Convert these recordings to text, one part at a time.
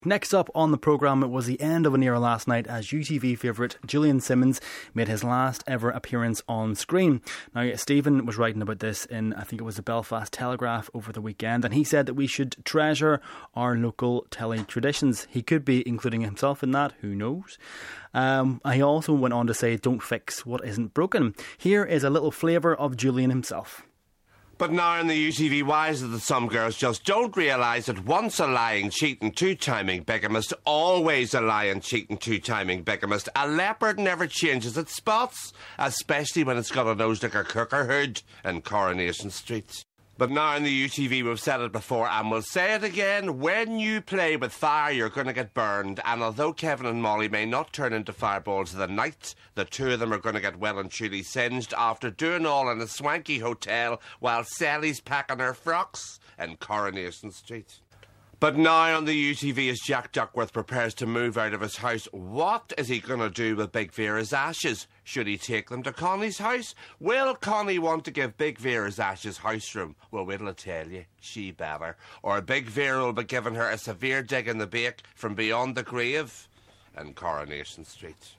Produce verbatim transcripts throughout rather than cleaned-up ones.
Next up on the programme, it was the end of an era last night as U T V favourite Julian Simmons made his last ever appearance on screen. Now, Stephen was writing about this in, I think it was the Belfast Telegraph over the weekend, and he said that we should treasure our local telly traditions. He could be including himself in that, who knows? Um, he also went on to say, don't fix what isn't broken. Here is a little flavour of Julian himself. But now in the U T V why is it that some girls just don't realise that once a lying, cheating, two-timing bigamist, always a lying, cheating, two-timing bigamist. A leopard never changes its spots, especially when it's got a nose like a cooker hood in Coronation Street. But now in the U T V, we've said it before and we'll say it again, when you play with fire, you're going to get burned. And although Kevin and Molly may not turn into fireballs of the night, the two of them are going to get well and truly singed after doing all in a swanky hotel while Sally's packing her frocks in Coronation Street. But now on the U T V, as Jack Duckworth prepares to move out of his house, what is he going to do with Big Vera's ashes? Should he take them to Connie's house? Will Connie want to give Big Vera's ashes house room? Well, wait till I tell you, she better. Or Big Vera will be giving her a severe dig in the bake from beyond the grave in Coronation Street.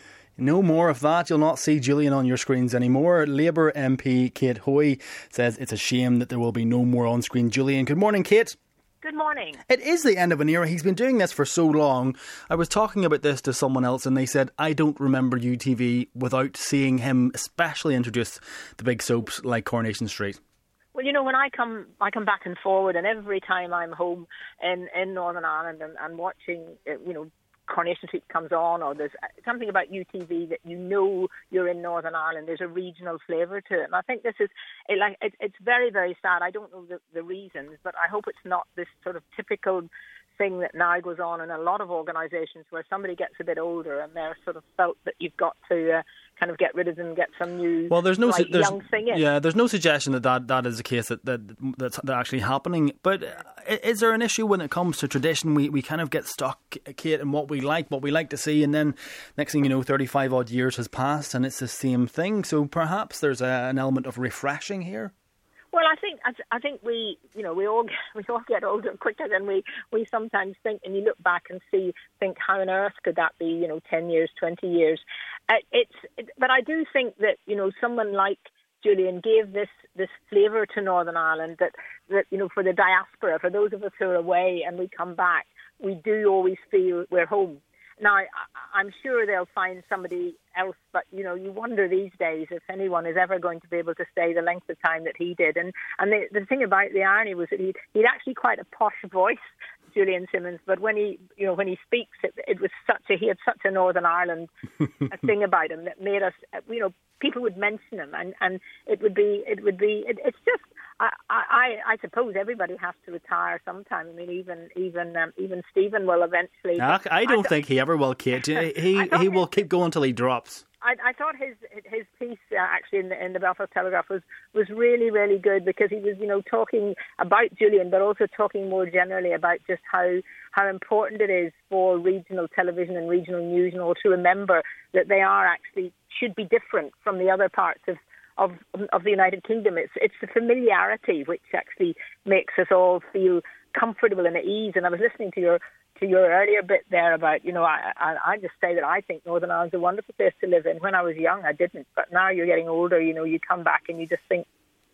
No more of that. You'll not see Julian on your screens anymore. Labour M P Kate Hoey says it's a shame that there will be no more on-screen Julian. Good morning, Kate. Good morning. It is the end of an era. He's been doing this for so long. I was talking about this to someone else and they said, I don't remember U T V without seeing him especially introduce the big soaps like Coronation Street. Well, you know, when I come I come back and forward, and every time I'm home in, in Northern Ireland and, and watching, you know, Coronation Street comes on, or there's something about U T V that you know you're in Northern Ireland. There's a regional flavour to it, and I think this is it, like it, it's very, very sad. I don't know the, the reasons, but I hope it's not this sort of typical thing that now goes on in a lot of organisations where somebody gets a bit older and they're sort of felt that you've got to uh, kind of get rid of them and get some new well, there's no like, su- there's, young singing. Yeah, there's no suggestion that that, that is the case that, that that's actually happening. But is there an issue when it comes to tradition? We we kind of get stuck, Kate, in what we like, what we like to see, and then next thing you know, thirty-five odd years has passed and it's the same thing. So perhaps there's a, an element of refreshing here. Well, I think I think we, you know, we all get, we all get older quicker than we, we sometimes think. And you look back and see, think, how on earth could that be? You know, ten years, twenty years. Uh, it's, it, but I do think that you know someone like Julian gave this this flavour to Northern Ireland that that you know for the diaspora, for those of us who are away and we come back, we do always feel we're home. Now, I, I'm sure they'll find somebody else, but, you know, you wonder these days if anyone is ever going to be able to stay the length of time that he did. And and the, the thing about the irony was that he he'd actually quite a posh voice, Julian Simmons, but when he, you know, when he speaks, it, it was such a, he had such a Northern Ireland a thing about him that made us, you know, people would mention him and, and it would be, it would be, it, it's just, I, I, I suppose everybody has to retire sometime. I mean, even even um, even Stephen will eventually. I, I don't I th- think he ever will, Kate. He he will keep going till he drops. I, I thought his his piece uh, actually in the, in the Belfast Telegraph was, was really, really good because he was, you know, talking about Julian, but also talking more generally about just how how important it is for regional television and regional news and all to remember that they are actually should be different from the other parts of. Of, of the United Kingdom. It's it's the familiarity which actually makes us all feel comfortable and at ease. And I was listening to your to your earlier bit there about, you know, I, I, I just say that I think Northern Ireland's a wonderful place to live in. When I was young, I didn't. But now you're getting older, you know, you come back and you just think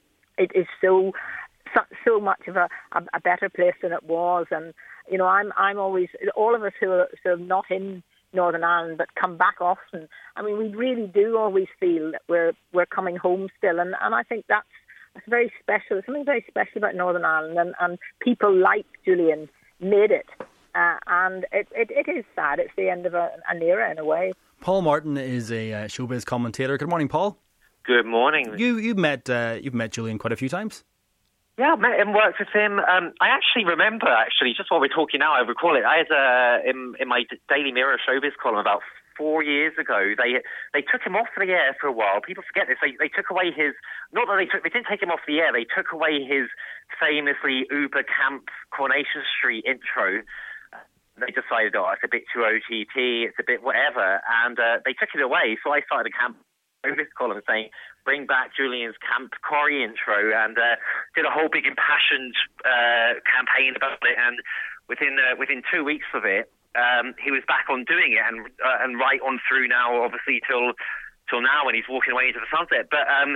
it is so so, so much of a, a, a better place than it was. And, you know, I'm I'm always, all of us who are sort of not in Northern Ireland but come back often, I mean, we really do always feel that we're we're coming home still, and, and I think that's, that's very special. There's something very special about Northern Ireland, and, and people like Julian made it, uh, and it, it, it is sad. It's the end of a, an era in a way. Paul Martin is a uh, showbiz commentator. Good morning, Paul. Good morning. You you've met uh, you've met Julian quite a few times. Yeah, I met him, worked with him. Um, I actually remember, actually, just while we're talking now, I recall it. I had, uh, in, in my Daily Mirror showbiz column about four years ago, they they took him off the air for a while. People forget this. They they took away his, not that they took, they didn't take him off the air, they took away his famously uber camp Coronation Street intro. They decided, oh, it's a bit too O T T, it's a bit whatever, and uh, they took it away. So I started a camp showbiz column saying, bring back Julian's Camp Corrie intro, and uh, did a whole big impassioned uh, campaign about it, and within uh, within two weeks of it, um, he was back on doing it, and uh, and right on through now, obviously till till now when he's walking away into the sunset. But um,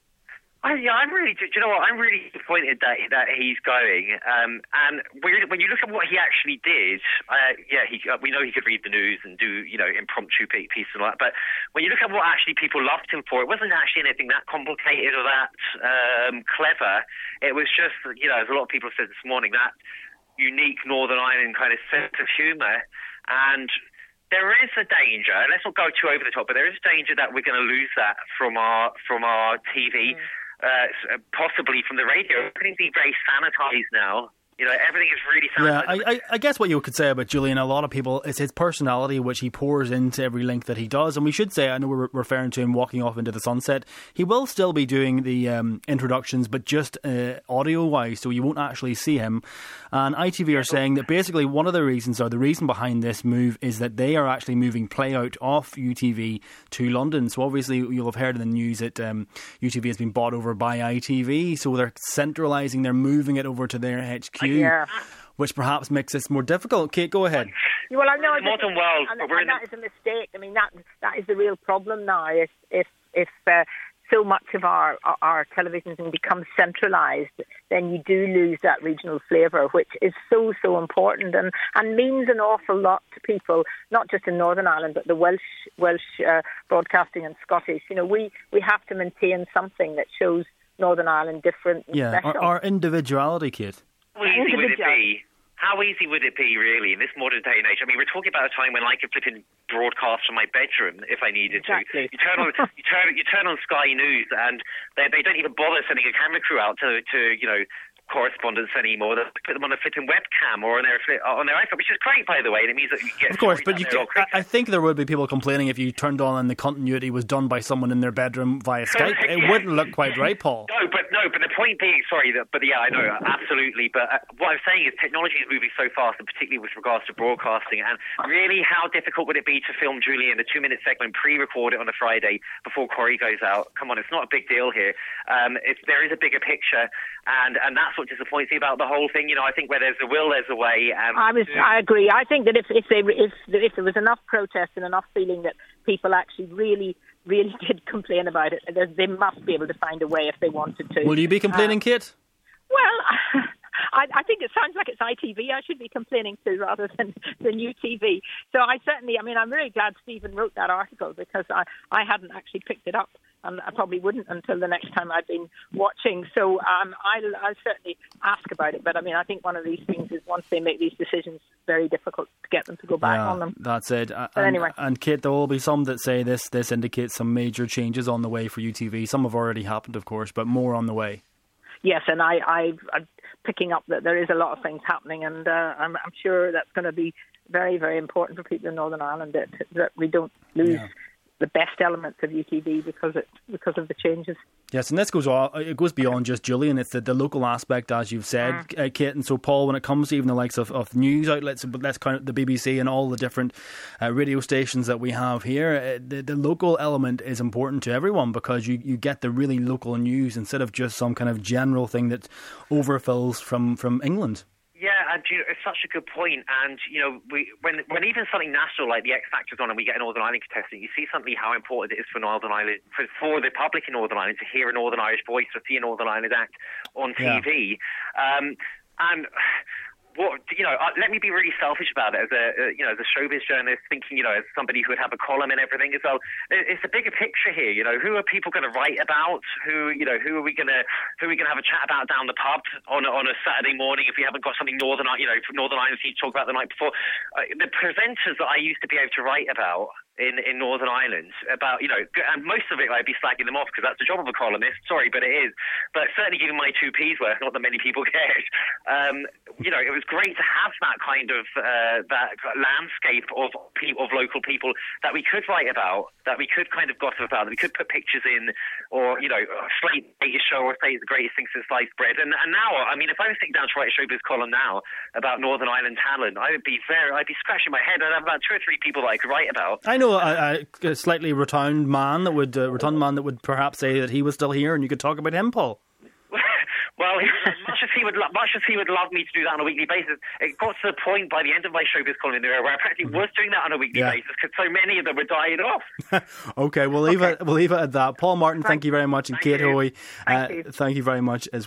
I, yeah, I'm really, do you know what? I'm really disappointed that that he's going. Um, and when you look at what he actually did, uh, yeah, he, uh, we know he could read the news and do, you know, impromptu pieces and all that. But when you look at what actually people loved him for, it wasn't actually anything that complicated or that um, clever. It was just, you know, as a lot of people said this morning, that unique Northern Ireland kind of sense of humour. And there is a danger, let's not go too over the top, but there is a danger that we're going to lose that from our from our T V. Mm. Uh, possibly from the radio. Everything's being very sanitized now. You know, everything is really sanitized. Yeah, I, I, I guess what you could say about Julian, a lot of people, is his personality, which he pours into every link that he does. And we should say, I know we're referring to him walking off into the sunset, he will still be doing the um, introductions, but just uh, audio-wise, so you won't actually see him. And I T V are saying that basically one of the reasons, or the reason behind this move, is that they are actually moving play out off U T V to London. So obviously you'll have heard in the news that um, U T V has been bought over by I T V, so they're centralising, they're moving it over to their H Q. Yeah. Which perhaps makes this more difficult. Kate, go ahead. Well, I know the modern world, and, but we're and in that is a mistake. I mean, that that is the real problem now. If if if uh, so much of our our televisions become centralised, then you do lose that regional flavour, which is so so important and, and means an awful lot to people, not just in Northern Ireland, but the Welsh Welsh uh, broadcasting and Scottish. You know, we we have to maintain something that shows Northern Ireland different and yeah, special. Our, our individuality, Kate. How easy would it be? How easy would it be, really, in this modern day and age? I mean, we're talking about a time when I could flip in broadcast from my bedroom if I needed exactly. to. You turn on, you turn, you turn on Sky News, and they they don't even bother sending a camera crew out to to you know. correspondence anymore. They put them on a flipping webcam or on their on their iPhone, which is great, by the way. And it means that you get of course, but you can, I think there would be people complaining if you turned on and the continuity was done by someone in their bedroom via Skype. It yeah. wouldn't look quite right, Paul. No, but no, but the point being, sorry, that, but yeah, I know absolutely. But uh, what I'm saying is, technology is moving so fast, and particularly with regards to broadcasting. And really, how difficult would it be to film Julian a two-minute segment, pre-record it on a Friday before Corrie goes out? Come on, it's not a big deal here. Um, if there is a bigger picture, and and that's what disappoints me about the whole thing. You know, I think where there's a will, there's a way. Um, I was, I agree. I think that if if they if if there was enough protest and enough feeling that people actually really really did complain about it, they must be able to find a way if they wanted to. Will you be complaining, uh, Kate? Well, I, I think it sounds like it's I T V I should be complaining to rather than, than U T V. So I certainly, I mean, I'm really glad Stephen wrote that article because I, I hadn't actually picked it up. And I probably wouldn't until the next time I'd been watching. So um, I'll, I'll certainly ask about it. But I mean, I think one of these things is once they make these decisions, very difficult to get them to go back yeah, on them. That's it. But and, anyway. And Kate, there will be some that say this this indicates some major changes on the way for U T V. Some have already happened, of course, but more on the way. Yes, and I, I, I'm picking up that there is a lot of things happening, and uh, I'm, I'm sure that's going to be very, very important for people in Northern Ireland that, that we don't lose yeah. the best elements of U T V because it because of the changes. Yes, and this goes on, it goes beyond just Julian. It's the, the local aspect, as you've said, mm. uh, Kate. And so, Paul, when it comes to even the likes of, of news outlets, but let's count the B B C and all the different uh, radio stations that we have here, uh, the, the local element is important to everyone because you, you get the really local news instead of just some kind of general thing that overfills from, from England. Yeah, and you know, it's such a good point. And you know, we, when when even something national like the X Factor's on, and we get a Northern Ireland contestant, you see something how important it is for Northern Ireland, for, for the public in Northern Ireland to hear a Northern Irish voice or see a Northern Ireland act on T V. Yeah. Um, and what you know, uh, let me be really selfish about it as a uh, you know as a showbiz journalist, thinking you know as somebody who would have a column and everything as well. It's a bigger picture here. You know, who are people going to write about? Who you know who are we going to who are we going to have a chat about down the pub on a, on a Saturday morning if we haven't got something Northern you know from Northern Ireland to talk about the night before? Uh, the presenters that I used to be able to write about in, in Northern Ireland about, you know, and most of it I'd be slagging them off because that's the job of a columnist. Sorry, but it is. But certainly giving my two P's worth, not that many people cared. Um, you know, it was great to have that kind of uh, that landscape of people, of local people that we could write about, that we could kind of gossip about, that we could put pictures in, or, you know, Slate greatest show or say it's the greatest thing since sliced bread. And, and now, I mean, if I was sitting down to write a showbiz column now about Northern Ireland talent, I would be very, I'd be scratching my head. I'd have about two or three people that I could write about. I know a, a slightly rotund man that would uh, rotund man that would perhaps say that he was still here, and you could talk about him, Paul. Well, as much as he would, lo- much as he would love me to do that on a weekly basis, it got to the point by the end of my showbiz column in the era where I practically was doing that on a weekly Yeah. basis because so many of them were dying off. Okay, we'll leave Okay. it. We'll leave it at that. Paul Martin, thank, Thank- you very much, and thank Kate you. Hoey, Thank uh, you. thank you very much as well.